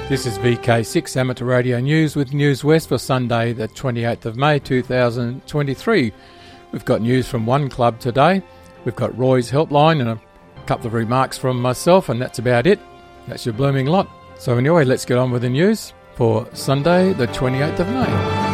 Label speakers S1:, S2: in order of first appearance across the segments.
S1: This is VK6 Amateur Radio News with News West for Sunday the 28th of May 2023. We've got news from one club today. We've got Roy's Helpline and a couple of remarks from myself, and that's about it. That's your blooming lot. So anyway, let's get on with the news for Sunday the 28th of May.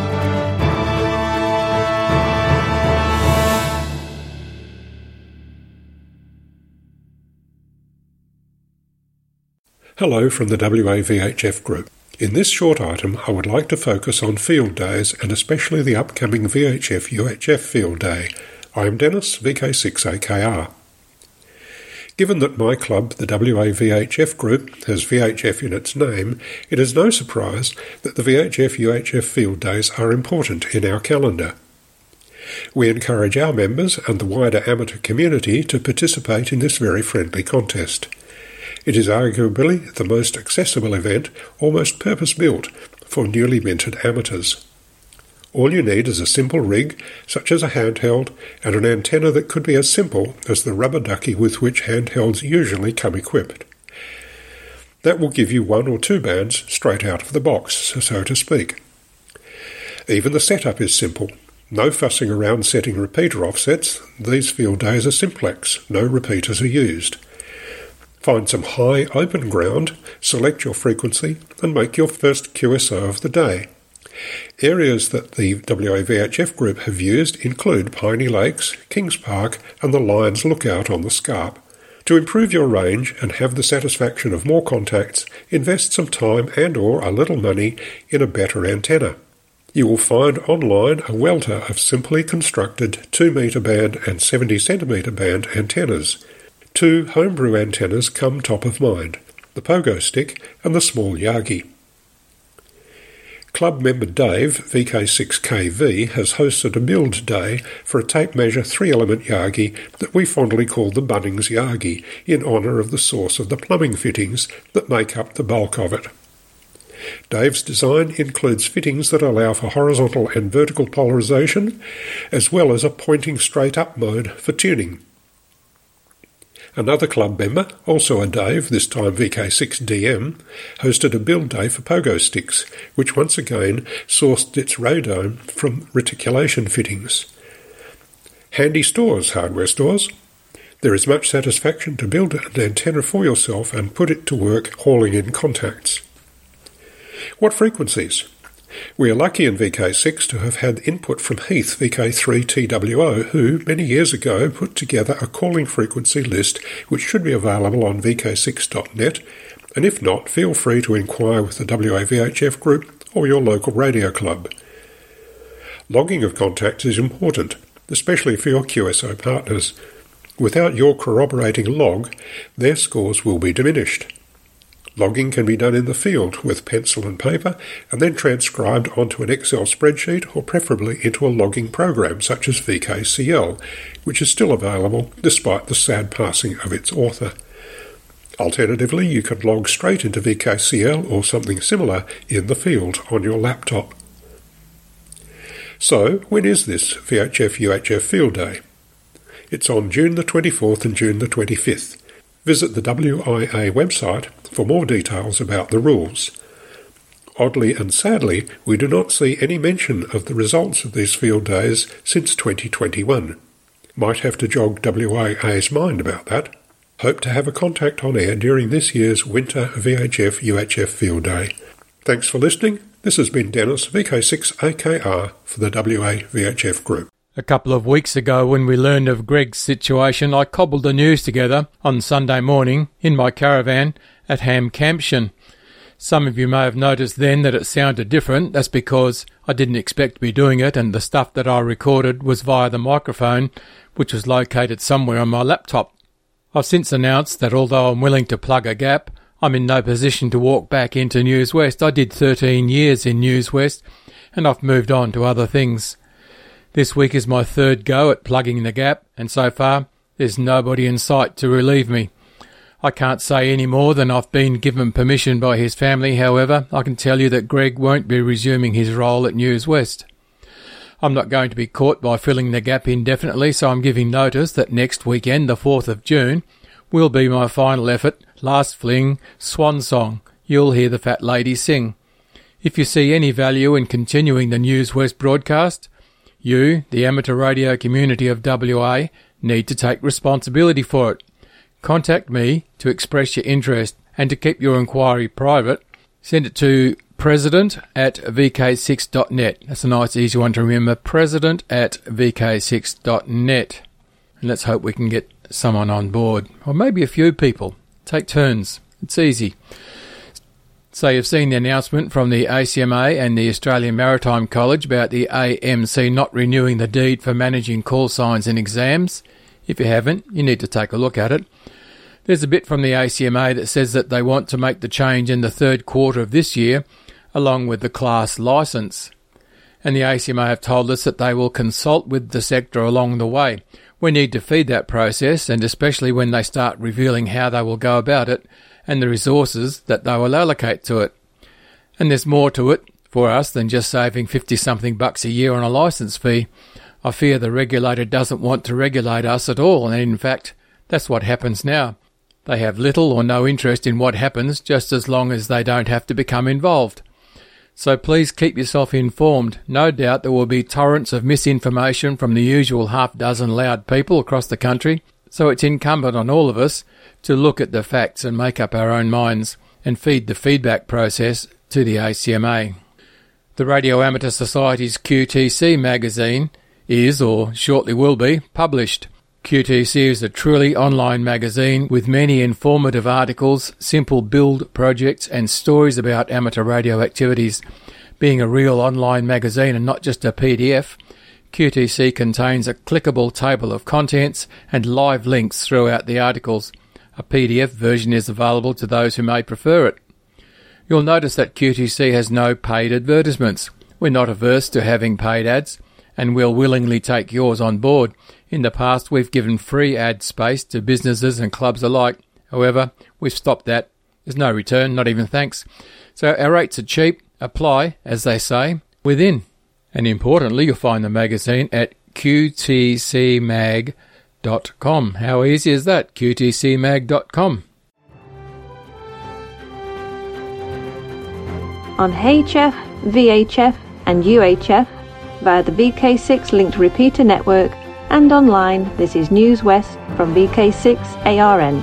S2: Hello from the WA-VHF Group. In this short item, I would like to focus on field days and especially the upcoming VHF-UHF Field Day. I am Dennis, VK6AKR. Given that my club, the WA-VHF Group, has VHF in its name, it is no surprise that the VHF-UHF Field Days are important in our calendar. We encourage our members and the wider amateur community to participate in this very friendly contest. It is arguably the most accessible event, almost purpose-built, for newly minted amateurs. All you need is a simple rig, such as a handheld, and an antenna that could be as simple as the rubber ducky with which handhelds usually come equipped. That will give you one or two bands straight out of the box, so to speak. Even the setup is simple. No fussing around setting repeater offsets. These field days are simplex. No repeaters are used. Find some high open ground, select your frequency, and make your first QSO of the day. Areas that the WA-VHF Group have used include Piney Lakes, Kings Park, and the Lions Lookout on the Scarp. To improve your range and have the satisfaction of more contacts, invest some time and/or a little money in a better antenna. You will find online a welter of simply constructed 2-metre band and 70-centimetre band antennas. Two homebrew antennas come top of mind, the Pogo Stick and the small Yagi. Club member Dave, VK6KV, has hosted a build day for a tape measure 3-element Yagi that we fondly call the Bunnings Yagi, in honour of the source of the plumbing fittings that make up the bulk of it. Dave's design includes fittings that allow for horizontal and vertical polarisation, as well as a pointing straight up mode for tuning. Another club member, also a Dave, this time VK6DM, hosted a build day for Pogo Sticks, which once again sourced its radome from reticulation fittings. Handy stores, hardware stores. There is much satisfaction to build an antenna for yourself and put it to work hauling in contacts. What frequencies? We are lucky in VK6 to have had input from Heath, VK3TWO, who, many years ago, put together a calling frequency list which should be available on VK6.net, and if not, feel free to inquire with the WA-VHF Group or your local radio club. Logging of contacts is important, especially for your QSO partners. Without your corroborating log, their scores will be diminished. Logging can be done in the field with pencil and paper and then transcribed onto an Excel spreadsheet or preferably into a logging program such as VKCL, which is still available despite the sad passing of its author. Alternatively, you can log straight into VKCL or something similar in the field on your laptop. So, when is this VHF-UHF Field Day? It's on June the 24th and June the 25th. Visit the WIA website for more details about the rules. Oddly and sadly, we do not see any mention of the results of these field days since 2021. Might have to jog WIA's mind about that. Hope to have a contact on air during this year's Winter VHF-UHF Field Day. Thanks for listening. This has been Dennis, VK6AKR, for the WA-VHF Group.
S1: A couple of weeks ago, when we learned of Greg's situation, I cobbled the news together on Sunday morning in my caravan at Ham Campsion. Some of you may have noticed then that it sounded different. That's because I didn't expect to be doing it, and the stuff that I recorded was via the microphone, which was located somewhere on my laptop. I've since announced that although I'm willing to plug a gap, I'm in no position to walk back into News West. I did 13 years in News West, and I've moved on to other things. This week is my third go at plugging the gap, and so far there's nobody in sight to relieve me. I can't say any more than I've been given permission by his family. However, I can tell you that Greg won't be resuming his role at News West. I'm not going to be caught by filling the gap indefinitely, so I'm giving notice that next weekend, the 4th of June, will be my final effort, last fling, swan song you'll hear the fat lady sing. If you see any value in continuing the News West broadcast, you, the amateur radio community of WA, need to take responsibility for it. Contact me to express your interest, and to keep your inquiry private, send it to president@vk6.net. That's a nice easy one to remember, president@vk6.net. And let's hope we can get someone on board, or maybe a few people. Take turns. It's easy. So you've seen the announcement from the ACMA and the Australian Maritime College about the AMC not renewing the deed for managing call signs and exams. If you haven't, you need to take a look at it. There's a bit from the ACMA that says that they want to make the change in the third quarter of this year, along with the class licence. And the ACMA have told us that they will consult with the sector along the way. We need to feed that process, and especially when they start revealing how they will go about it and the resources that they will allocate to it. And there's more to it for us than just saving 50-something bucks a year on a licence fee. I fear the regulator doesn't want to regulate us at all, and in fact, that's what happens now. They have little or no interest in what happens, just as long as they don't have to become involved. So please keep yourself informed. No doubt there will be torrents of misinformation from the usual half-dozen loud people across the country, so it's incumbent on all of us to look at the facts and make up our own minds and feed the feedback process to the ACMA. The Radio Amateur Society's QTC magazine is, or shortly will be, published. QTC is a truly online magazine with many informative articles, simple build projects and stories about amateur radio activities. Being a real online magazine and not just a PDF, QTC contains a clickable table of contents and live links throughout the articles. A PDF version is available to those who may prefer it. You'll notice that QTC has no paid advertisements. We're not averse to having paid ads, and we'll willingly take yours on board. In the past, we've given free ad space to businesses and clubs alike. However, we've stopped that. There's no return, not even thanks. So our rates are cheap. Apply, as they say, within. And importantly, you'll find the magazine at qtcmag.com. How easy is that? qtcmag.com.
S3: On HF, VHF and UHF via the VK6 linked repeater network, and online, this is News West from VK6 ARN.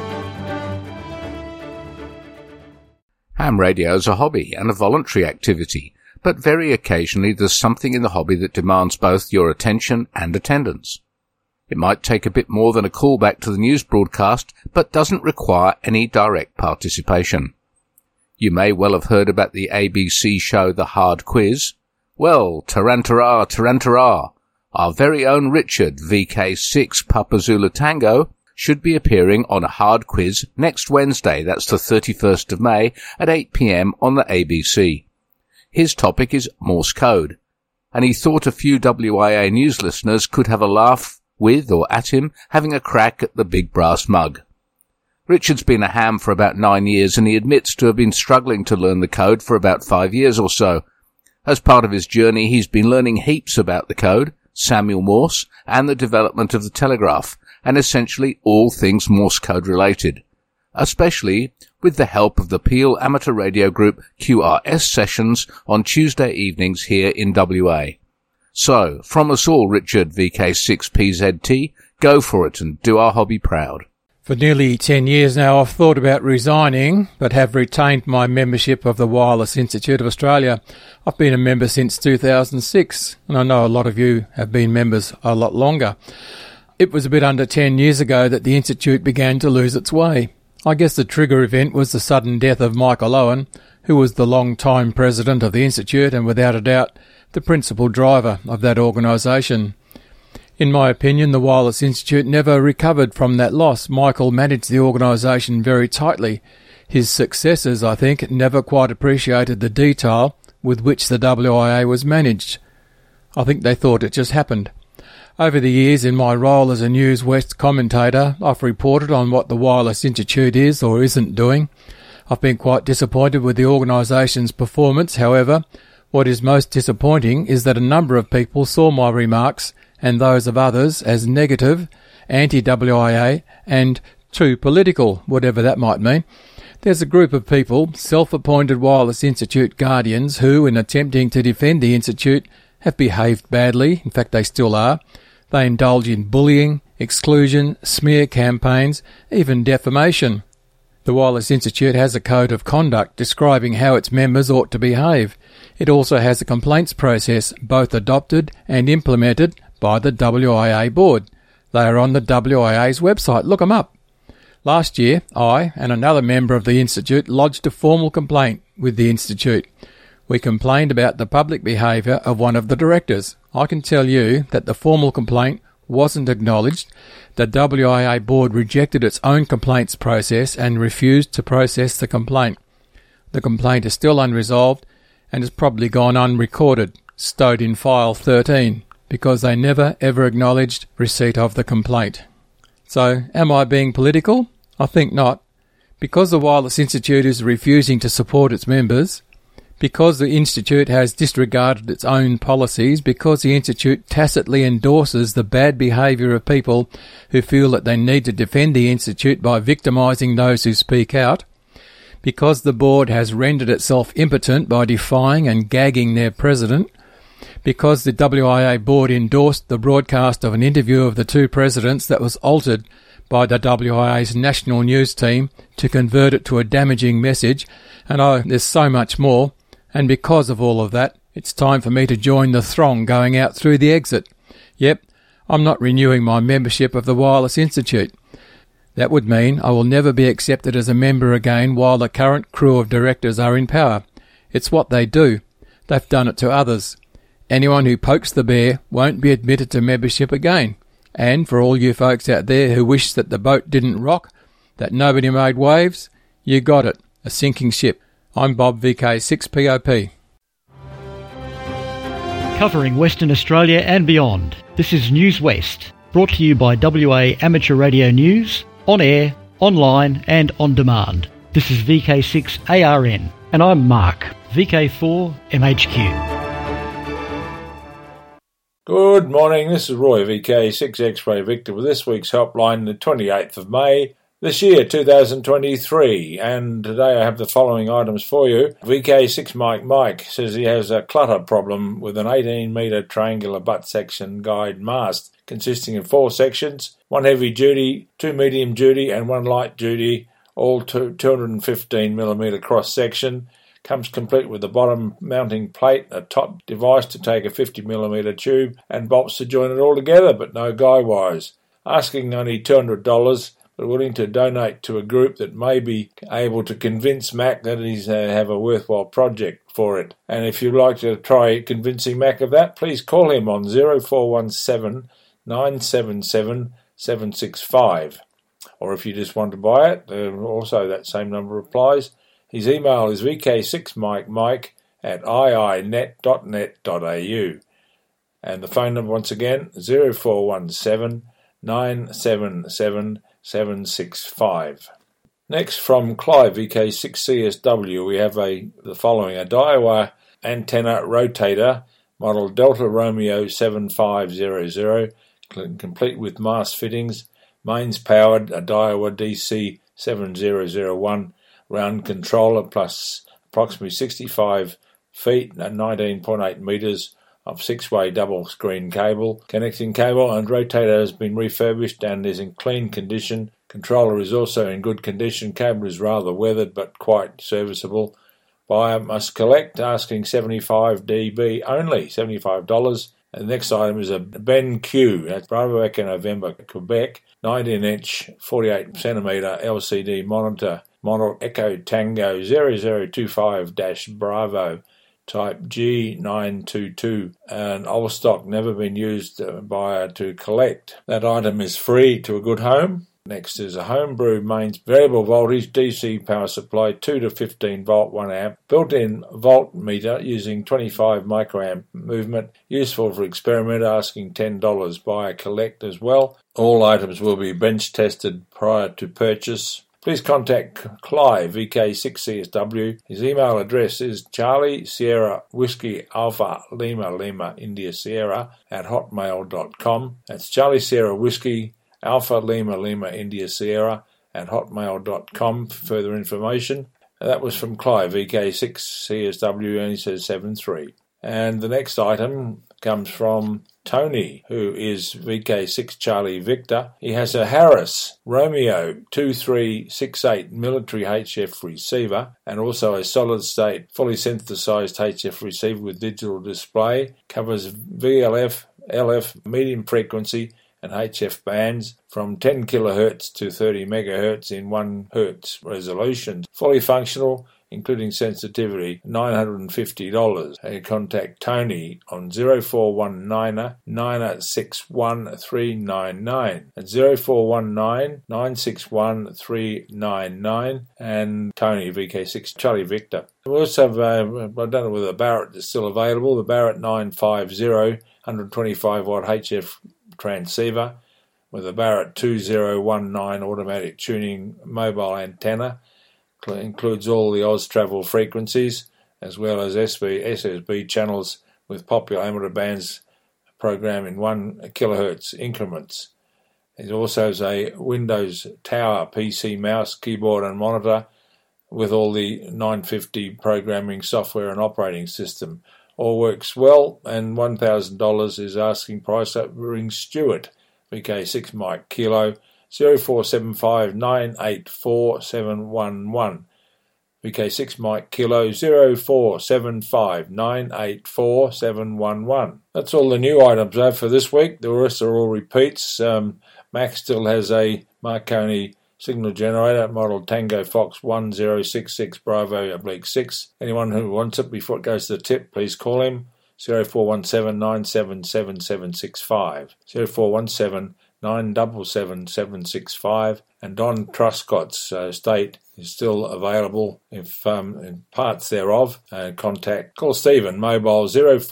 S4: Ham radio is a hobby and a voluntary activity, but very occasionally there's something in the hobby that demands both your attention and attendance. It might take a bit more than a callback to the news broadcast, but doesn't require any direct participation. You may well have heard about the ABC show The Hard Quiz. Well, tarantara, tarantara. Our very own Richard, VK6 Papa Zulu Tango, should be appearing on a hard quiz next Wednesday, that's the 31st of May, at 8 p.m. on the ABC. His topic is Morse code, and he thought a few WIA news listeners could have a laugh with or at him having a crack at the big brass mug. Richard's been a ham for about 9 years, and he admits to have been struggling to learn the code for about 5 years or so. As part of his journey, he's been learning heaps about the code, Samuel Morse, and the development of the telegraph, and essentially all things Morse code related, especially with the help of the Peel Amateur Radio Group QRS sessions on Tuesday evenings here in WA. So, from us all, Richard, VK6PZT, go for it and do our hobby proud.
S1: For nearly 10 years now, I've thought about resigning, but have retained my membership of the Wireless Institute of Australia. I've been a member since 2006, and I know a lot of you have been members a lot longer. It was a bit under 10 years ago that the Institute began to lose its way. I guess the trigger event was the sudden death of Michael Owen, who was the long-time president of the Institute and, without a doubt, the principal driver of that organisation. In my opinion, the Wireless Institute never recovered from that loss. Michael managed the organisation very tightly. His successors, I think, never quite appreciated the detail with which the WIA was managed. I think they thought it just happened. Over the years, in my role as a News West commentator, I've reported on what the Wireless Institute is or isn't doing. I've been quite disappointed with the organisation's performance. However, what is most disappointing is that a number of people saw my remarks and those of others as negative, anti-WIA and too political, whatever that might mean. There's a group of people, self-appointed Wireless Institute guardians, who, in attempting to defend the Institute, have behaved badly. In fact, they still are. They indulge in bullying, exclusion, smear campaigns, even defamation. The Wireless Institute has a code of conduct describing how its members ought to behave. It also has a complaints process, both adopted and implemented by the WIA board. They are on the WIA's website. Look them up. Last year, I and another member of the Institute lodged a formal complaint with the Institute. We complained about the public behaviour of one of the directors. I can tell you that the formal complaint wasn't acknowledged. The WIA board rejected its own complaints process and refused to process the complaint. The complaint is still unresolved and has probably gone unrecorded, stowed in file 13, because they never ever acknowledged receipt of the complaint. So, am I being political? I think not. Because the Wireless Institute is refusing to support its members, because the Institute has disregarded its own policies, because the Institute tacitly endorses the bad behaviour of people who feel that they need to defend the Institute by victimising those who speak out, because the board has rendered itself impotent by defying and gagging their president, because the WIA board endorsed the broadcast of an interview of the two presidents that was altered by the WIA's national news team to convert it to a damaging message, and there's so much more, and because of all of that, it's time for me to join the throng going out through the exit. Yep, I'm not renewing my membership of the Wireless Institute. That would mean I will never be accepted as a member again while the current crew of directors are in power. It's what they do. They've done it to others. Anyone who pokes the bear won't be admitted to membership again. And for all you folks out there who wish that the boat didn't rock, that nobody made waves, you got it, a sinking ship. I'm Bob, VK6POP.
S5: Covering Western Australia and beyond, this is News West, brought to you by WA Amateur Radio News, on air, online and on demand. This is VK6ARN, and I'm Mark, VK4MHQ.
S6: Good morning, this is Roy, VK6 X-Ray Victor, with this week's helpline, the 28th of May, this year, 2023, and today I have the following items for you. VK6 Mike says he has a clutter problem with an 18-metre triangular butt section guide mast, consisting of 4 sections, 1 heavy duty, 2 medium duty and 1 light duty, all 215mm cross section. Comes complete with a bottom mounting plate, a top device to take a 50mm tube, and bolts to join it all together, but no guy wires. Asking only $200, but willing to donate to a group that may be able to convince Mac that he's have a worthwhile project for it. And if you'd like to try convincing Mac of that, please call him on 0417 977 765. Or if you just want to buy it, also that same number applies. His email is vk6mike@iinet.net.au. And the phone number once again, 0417 977 765. Next from Clive, VK6CSW, we have the following: a Daiwa antenna rotator, model Delta Romeo 7500, complete with mast fittings, mains powered, a Daiwa DC 7001, round controller plus approximately 65 feet and 19.8 metres of 6-way double screen cable. Connecting cable and rotator has been refurbished and is in clean condition. Controller is also in good condition. Cable is rather weathered but quite serviceable. Buyer must collect, asking 75 dB only, $75. And the next item is a BenQ, that's Bravo Echo November, Quebec, 19-inch, 48cm LCD monitor, model Echo Tango 0025-Bravo, type G922, an old stock, never been used by to collect. That item is free to a good home. Next is a homebrew mains variable voltage DC power supply, 2 to 15 volt 1 amp, built-in voltmeter using 25 microamp movement, useful for experiment, asking $10. Buy a collect as well. All items will be bench tested prior to purchase. Please contact Clive, VK6CSW. His email address is Charlie Sierra Whiskey Alpha Lima Lima India Sierra @hotmail.com. That's Charlie Sierra Whiskey Alpha Lima Lima India Sierra hotmail.com for further information. That was from Clive, VK6CSW, and he says 73. And the next item comes from Tony, who is VK6 Charlie Victor. He has a Harris Romeo 2368 military HF receiver and also a solid-state, fully synthesized HF receiver with digital display. Covers VLF, LF, medium frequency and HF bands from 10 kHz to 30 MHz in 1 Hz resolution. Fully functional, including sensitivity, $950. And contact Tony on 0419 961 399. At 0419 961 399 and Tony, VK6 Charlie Victor. We also have, I don't know whether the Barrett is still available, the Barrett 950 125 watt HF transceiver with a Barrett 2019 automatic tuning mobile antenna. Includes all the Austravel frequencies as well as SSB channels with popular amateur bands program in 1 kHz increments. It also has a Windows Tower PC mouse, keyboard and monitor with all the 950 programming software and operating system. All works well, and $1,000 is asking price. That rings Stewart, VK6 Mike Kilo, 0475 984 711. VK6 Mike Kilo, 0475 984 711. That's all the new items I have for this week. The rest are all repeats. Max still has a Marconi signal generator, model Tango Fox 1066 Bravo 6. Anyone who wants it before it goes to the tip, please call him. 0417 977 765. 0417 977 765. And Don Truscott's estate is still available if in parts thereof. Call Stephen, mobile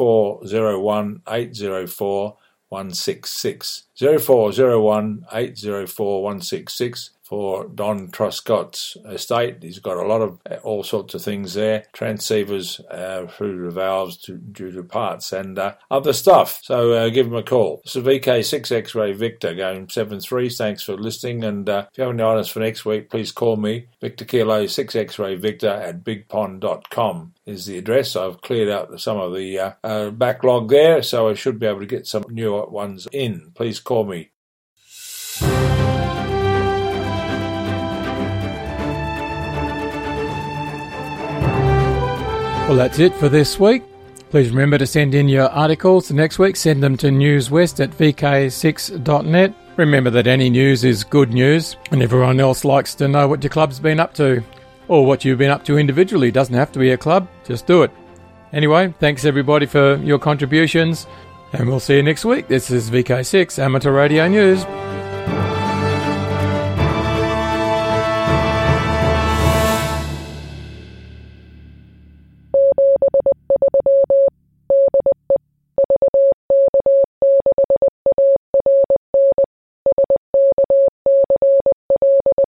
S6: 0401 804 166. 0401 804 166. For Don Truscott's estate. He's got a lot of all sorts of things there, transceivers through the valves due to parts and other stuff. So give him a call. This is VK6 X-Ray Victor going 73. Thanks for listening, and if you have any items for next week, please call me. Victor Kilo 6 X-Ray Victor at bigpond.com is the address. I've cleared out some of the backlog there, so I should be able to get some newer ones in. Please call me.
S1: Well, that's it for this week. Please remember to send in your articles next week. Send them to newswest@vk6.net. Remember that any news is good news, and everyone else likes to know what your club's been up to, or what you've been up to individually. Doesn't have to be a club, just do it. Anyway, thanks everybody for your contributions, and we'll see you next week. This is VK6 Amateur Radio News.